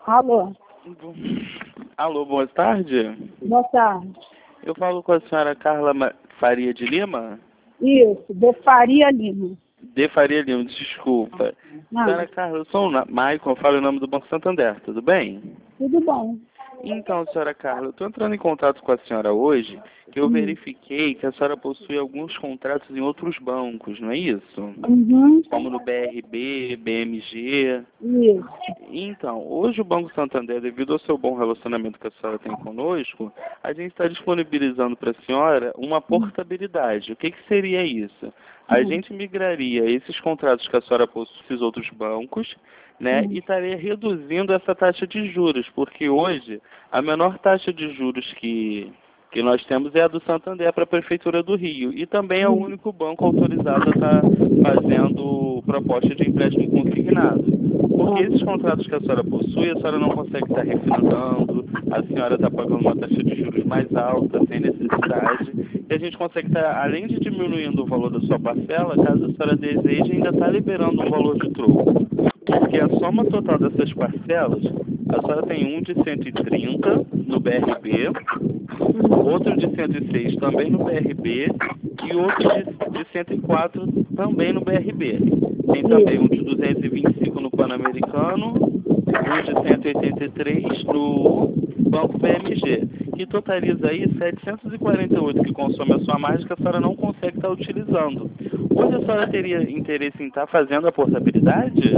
Alô? Alô, boa tarde. Boa tarde. Eu falo com a senhora Carla Faria de Lima? Isso, de Faria Lima. De Faria Lima, desculpa. Senhora Carla, eu sou o Maicon, eu falo em nome do Banco Santander, tudo bem? Tudo bom. Então, senhora Carla, eu estou entrando em contato com a senhora hoje, que eu verifiquei que a senhora possui alguns contratos em outros bancos, não é isso? Uhum. Como no BRB, BMG. Isso. Então, hoje o Banco Santander, devido ao seu bom relacionamento que a senhora tem conosco, a gente está disponibilizando para a senhora uma portabilidade. O que seria isso? A gente migraria esses contratos que a senhora possui nos outros bancos, né, e estaria reduzindo essa taxa de juros, porque hoje a menor taxa de juros que nós temos é a do Santander para a Prefeitura do Rio, e também é o único banco autorizado a estar fazendo proposta de empréstimo consignado. Porque esses contratos que a senhora possui, a senhora não consegue estar refinanciando, a senhora está pagando uma taxa de juros mais alta, sem necessidade, e a gente consegue estar, além de diminuindo o valor da sua parcela, caso a senhora deseje, ainda está liberando um valor de troco. Porque a soma total dessas parcelas, a senhora tem um de 130 no BRB, outro de 106 também no BRB e outro de 104 também no BRB. Tem também um de 225 no Pan-Americano, um de 183 no Banco BMG, que totaliza aí 748 que consome a sua margem que a senhora não consegue estar utilizando. Hoje a senhora teria interesse em estar fazendo a portabilidade?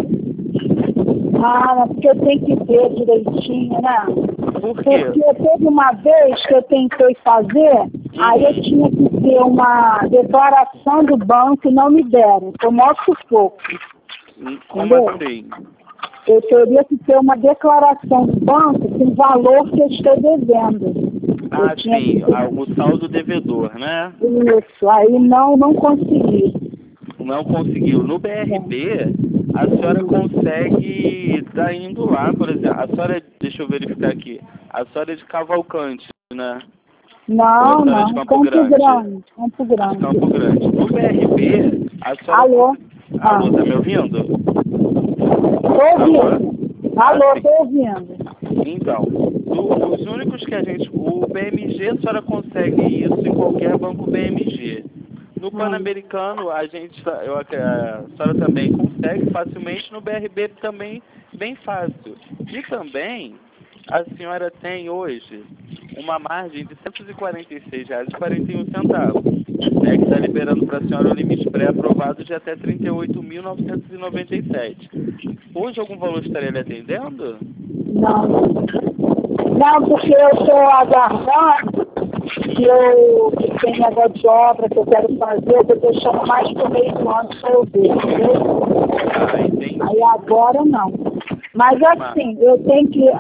Ah, porque eu tenho que ver direitinho, né? Por quê? Porque teve uma vez que eu tentei fazer, aí eu tinha que ter uma declaração do banco e não me deram. Foi maior sufoco. Como assim? Eu teria que ter uma declaração do banco com o valor que eu estou devendo. Ah, sim, o saldo devedor, né? Isso, aí não consegui. Não conseguiu. No BRB, a senhora consegue estar indo lá, por exemplo. A senhora, deixa eu verificar aqui, a senhora é de Cavalcante, né? Não, Ou a senhora é de Campo Grande? Campo Grande. De Campo Grande. No BRB, a senhora... Alô? Alô, tá me ouvindo? Tô ouvindo. Alô, tô ouvindo. Então, os únicos que a gente... O BMG, a senhora consegue isso em qualquer banco BMG. No Pan-Americano, a senhora também consegue facilmente, no BRB também bem fácil. E também, a senhora tem hoje uma margem de R$ 146,41, né, que está liberando para a senhora o limite pré-aprovado de até R$ 38.997. Hoje algum valor estaria lhe atendendo? Não. Não, porque eu estou aguardando que tem negócio de obra que eu quero fazer, eu vou deixando mais pro meio do ano para eu ver, entendeu? Ah, entendi. Aí agora não. Mas assim, eu tenho que.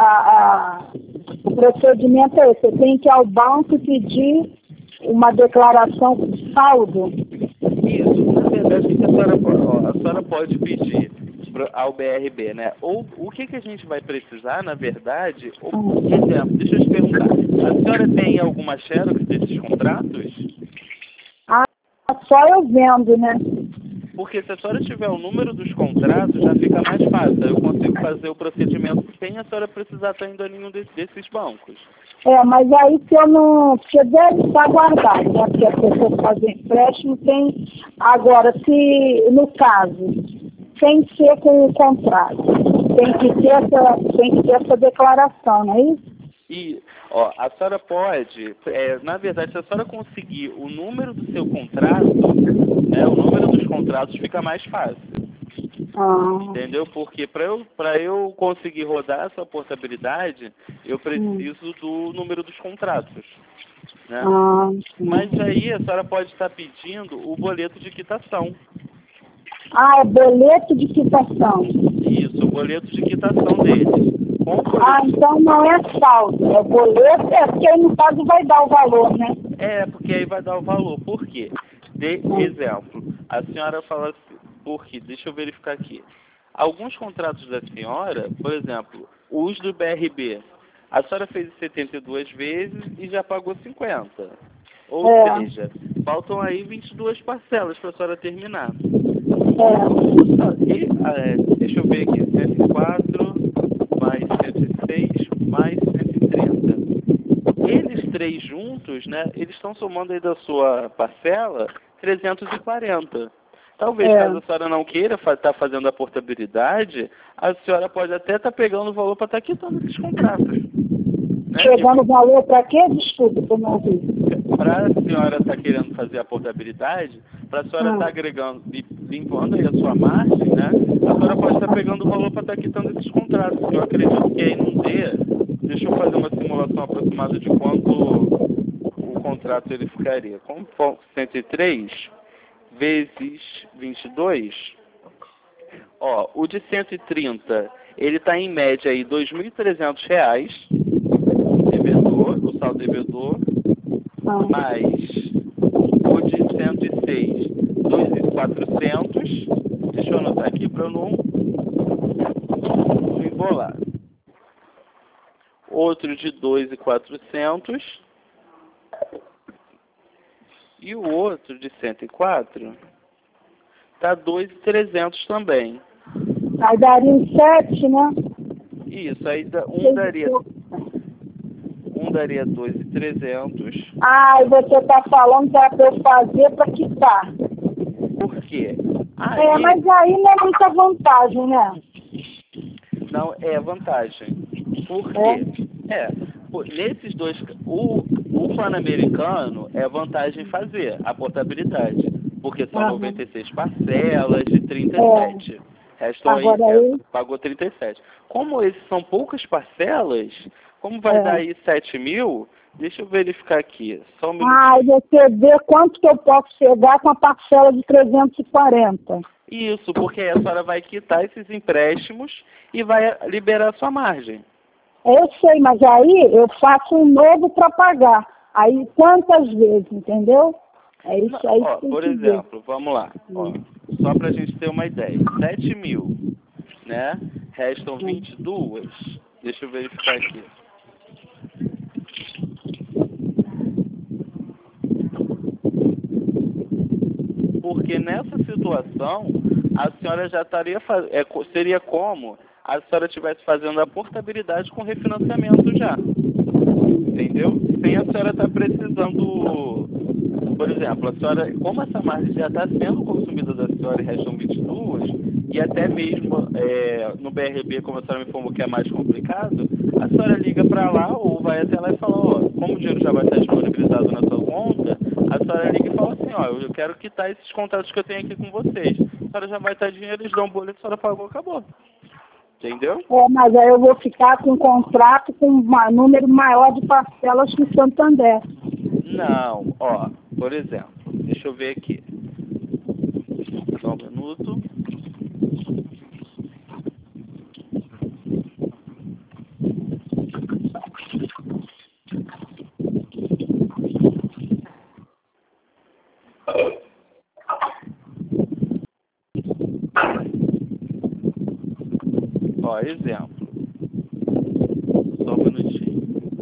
O procedimento é esse, eu tenho que ir ao banco pedir uma declaração de saldo. Isso, na verdade, a senhora pode pedir ao BRB, né? Ou o que a gente vai precisar, na verdade, por exemplo, deixa eu te perguntar, a senhora tem alguma xerox desses contratos? Ah, só eu vendo, né? Porque se a senhora tiver o número dos contratos, já fica mais fácil. Eu consigo fazer o procedimento sem a senhora precisar estar indo a nenhum desses bancos. Mas aí se eu não... Porque deve estar guardado, né? Porque a pessoa fazer empréstimo tem... Agora, se no caso, tem que ser com o contrato, tem que ter essa declaração, não é isso? E, a senhora pode, na verdade, se a senhora conseguir o número do seu contrato, né, o número dos contratos fica mais fácil. Entendeu? Porque para eu conseguir rodar essa portabilidade, eu preciso do número dos contratos. Né? Mas aí a senhora pode estar pedindo o boleto de quitação. É boleto de quitação. Isso, o boleto de quitação dele. Então não é saldo, é boleto, porque aí no caso vai dar o valor, né? Porque aí vai dar o valor. Por quê? Exemplo, a senhora fala assim, porque, deixa eu verificar aqui. Alguns contratos da senhora, por exemplo, os do BRB, a senhora fez 72 vezes e já pagou 50. Ou seja, faltam aí 22 parcelas para a senhora terminar. Deixa eu ver aqui, 104 mais 105. mais 130. Eles três juntos, né, eles estão somando aí da sua parcela 340. Talvez, caso a senhora não queira estar fazendo a portabilidade, a senhora pode até estar pegando o valor para estar quitando esses contratos. Né? Pegando o valor para quê? Desculpa, eu não ouvi. Para a senhora estar querendo fazer a portabilidade, para a senhora estar agregando, limpando aí a sua margem, né? A senhora pode estar pegando o valor para estar quitando esses contratos. Eu acredito que aí não dê. Deixa eu fazer uma simulação aproximada de quanto o contrato ele ficaria. Como 103 vezes 22, ó, o de 130, ele está em média aí R$ 2.300, devedor, o saldo devedor, mais o de 106, 2.400, deixa eu anotar aqui para eu não embolar. Outro de 2.400 e o outro de 104 tá 2.300 também. Aí daria um 7, né? Isso, aí um daria 2.300. Ah, e você está falando que era para eu fazer para quitar. Por quê? Aí, mas aí não é muita vantagem, né? Não, é vantagem. Por quê? Nesses dois, o Pan-Americano é vantagem fazer a portabilidade, porque são 96 parcelas de 37. Restou agora aí, pagou 37. Como esses são poucas parcelas, como vai dar aí 7.000, deixa eu verificar aqui, só um minutinho. E você vê quanto que eu posso chegar com a parcela de 340. Isso, porque a senhora vai quitar esses empréstimos e vai liberar a sua margem. Eu sei, mas aí eu faço um novo para pagar. Aí quantas vezes, entendeu? É isso aí. Por exemplo, vamos lá. Ó, só para a gente ter uma ideia. 7.000, né? Restam 22. Deixa eu verificar aqui. Porque nessa situação, a senhora já estaria seria como a senhora estivesse fazendo a portabilidade com refinanciamento já. Entendeu? Sem a senhora estar precisando, por exemplo, a senhora, como essa margem já está sendo consumida da senhora e restam 22, e até mesmo no BRB, como a senhora me informou que é mais complicado, a senhora liga para lá ou vai até lá e fala, como o dinheiro já vai estar disponibilizado na sua conta, a senhora liga e fala assim, eu quero quitar esses contratos que eu tenho aqui com vocês. A senhora já vai estar dinheiro, eles dão um boleto, a senhora pagou, acabou. Entendeu? Mas aí eu vou ficar com um contrato com um número maior de parcelas que o Santander. Não, por exemplo, deixa eu ver aqui. Só um minuto. Exemplo. Só um minutinho.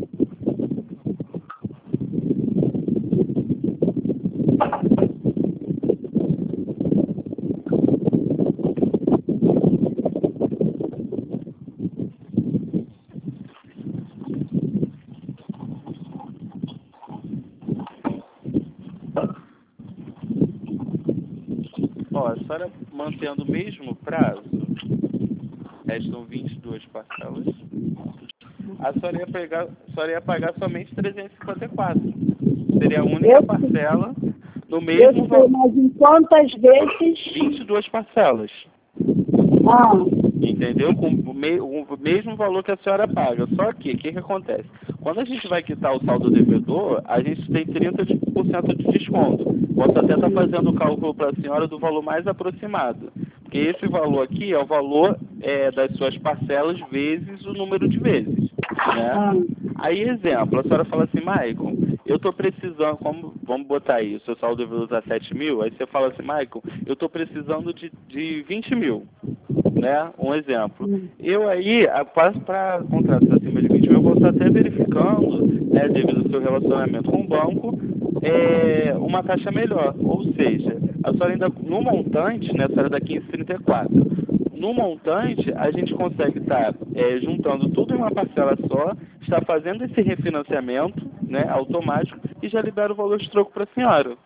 A senhora mantendo o mesmo prazo, restam 22 parcelas, a senhora ia pagar somente 354. Seria a única parcela no mesmo valor. Mas em quantas vezes? 22 parcelas. Entendeu? Com o mesmo valor que a senhora paga. Só que, o que acontece? Quando a gente vai quitar o saldo devedor, a gente tem 30% de desconto. Posso até estar fazendo o cálculo para a senhora do valor mais aproximado. Porque esse valor aqui é o valor das suas parcelas vezes o número de vezes. Né? Aí, exemplo, a senhora fala assim, Maicon, eu estou precisando, vamos botar aí, o seu saldo devedor está 7.000, aí você fala assim, Maicon, eu estou precisando de 20.000. Né? Um exemplo. Eu aí, para contratos acima de 20.000, eu vou estar até verificando, né, devido ao seu relacionamento com o banco, uma taxa melhor. Ou seja, a senhora ainda, no montante, né, a senhora dá 15,34. no montante, a gente consegue estar juntando tudo em uma parcela só, está fazendo esse refinanciamento, né, automático, e já libera o valor de troco para a senhora.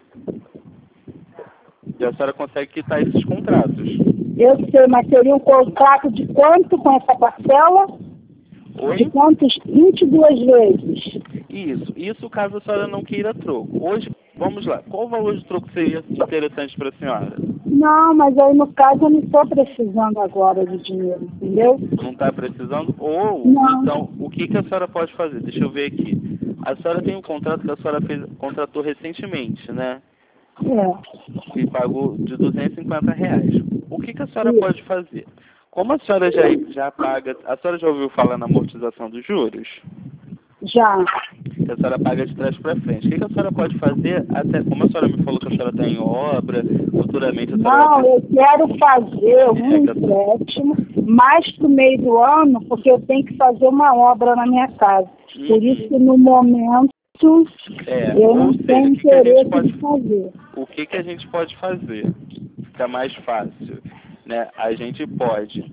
E a senhora consegue quitar esses contratos. Eu sei, mas seria um contrato de quanto com essa parcela? Oi? De quantos? 22 vezes. Isso caso a senhora não queira troco. Hoje, vamos lá, qual o valor de troco seria interessante para a senhora? Não, mas aí no caso eu não estou precisando agora de dinheiro, entendeu? Não está precisando? Ou, Não. então, o que a senhora pode fazer? Deixa eu ver aqui. A senhora tem um contrato que a senhora contratou recentemente, né? É. E pagou de R$ 250. O que a senhora Isso. pode fazer? Como a senhora já paga... A senhora já ouviu falar na amortização dos juros? Já. Que a senhora paga de trás para frente. O que a senhora pode fazer, até como a senhora me falou que a senhora está em obra, futuramente a senhora Não, vai ter... eu quero fazer um empréstimo mais pro meio do ano, porque eu tenho que fazer uma obra na minha casa. Por isso que no momento eu não tenho interesse de fazer. O que a gente pode fazer? Fica mais fácil, né? A gente pode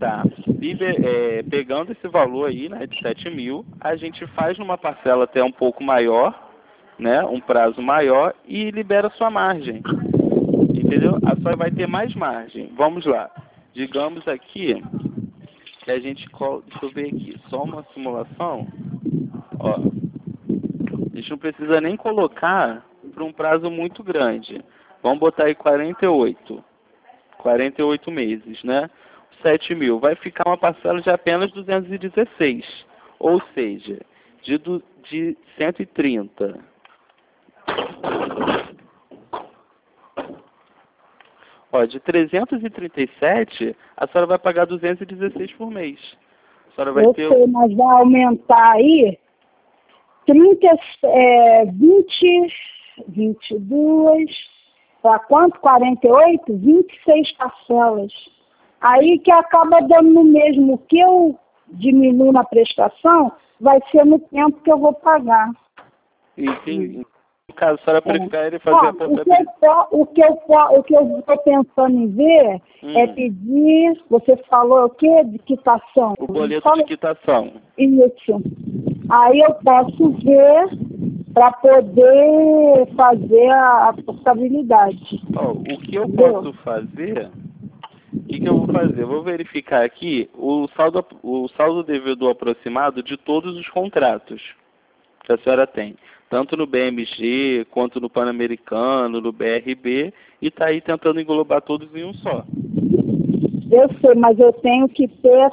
pegando esse valor aí, né, de 7.000, a gente faz numa parcela até um pouco maior, né, um prazo maior e libera sua margem, entendeu? A senhora vai ter mais margem. Vamos lá. Digamos aqui que a gente... Deixa eu ver aqui. Só uma simulação. Ó. A gente não precisa nem colocar para um prazo muito grande. Vamos botar aí 48 meses, né? 7.000. Vai ficar uma parcela de apenas 216. Ou seja, de 130. Ó, de 337, a senhora vai pagar 216 por mês. A senhora vai ter... sei, mas vai aumentar aí 22, para quanto? 48? 26 parcelas. Aí que acaba dando no mesmo. O que eu diminuo na prestação vai ser no tempo que eu vou pagar. Sim. No caso, a senhora prefere fazer a portabilidade? O que eu estou pensando em ver é pedir, você falou o quê? De quitação. O boleto de quitação. Isso. Aí eu posso ver para poder fazer a portabilidade. O que eu posso fazer... O que eu vou fazer? Eu vou verificar aqui o saldo devedor aproximado de todos os contratos que a senhora tem. Tanto no BMG, quanto no Pan-Americano, no BRB, e está aí tentando englobar todos em um só. Eu sei, mas eu tenho que ter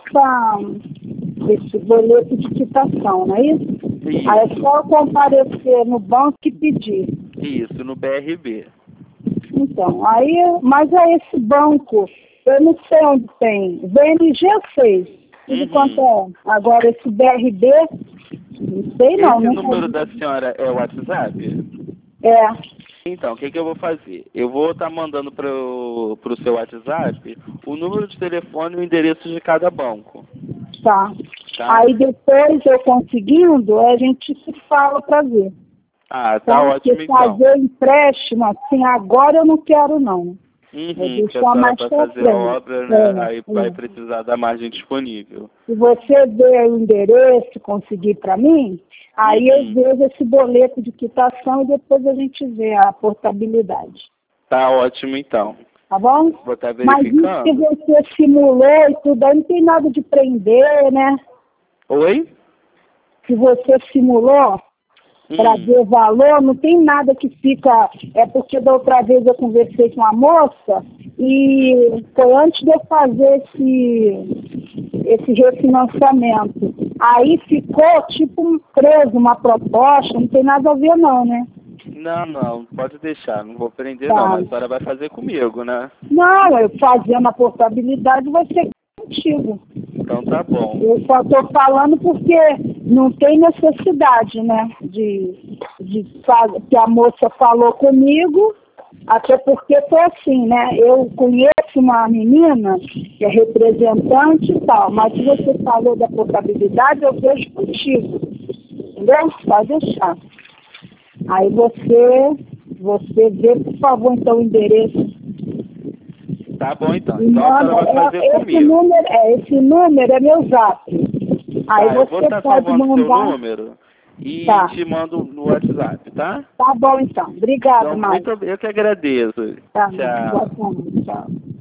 esse boleto de quitação, não é isso? Isso. Aí é só comparecer no banco e pedir. Isso, no BRB. Então, mas é esse banco, eu não sei onde tem. VNG eu sei. De quanto é? Agora esse BRB, não sei não. Esse número da senhora é o WhatsApp? É. Então, o que eu vou fazer? Eu vou estar mandando para o seu WhatsApp o número de telefone e o endereço de cada banco. Tá. Aí depois eu conseguindo, a gente se fala para ver. Ah, tá ótimo então. Fazer empréstimo assim, agora eu não quero não. Porque a senhora vai fazer a obra, né? Aí vai precisar da margem disponível. Se você ver o endereço, conseguir para mim, aí eu vejo esse boleto de quitação e depois a gente vê a portabilidade. Tá ótimo então. Tá bom? Vou estar verificando. Mas isso que você simulou e tudo, aí não tem nada de prender, né? Oi? Se você simulou para ver valor, não tem nada que fica... É porque da outra vez eu conversei com a moça e foi antes de eu fazer esse refinanciamento. Aí ficou tipo preso, uma proposta, não tem nada a ver não, né? Não, pode deixar, não vou prender não, mas a senhora vai fazer comigo, né? Não, eu fazendo a portabilidade vai ser contigo. Então tá bom. Eu só estou falando porque não tem necessidade, né, de que a moça falou comigo, até porque foi assim, né, eu conheço uma menina que é representante e tal, mas se você falou da portabilidade, eu vejo contigo, entendeu? Pode deixar. Aí você vê, por favor, então o endereço Tá bom, então. Me Então a manda, senhora vai fazer esse comigo. esse número é meu zap. Aí Tá, eu vou você estar pode salvando seu mandar. número e Tá. te mando no WhatsApp, tá? Tá bom, então. Obrigada, Então, Márcia. eu que agradeço. Tá, Tchau. boa tarde. Tchau.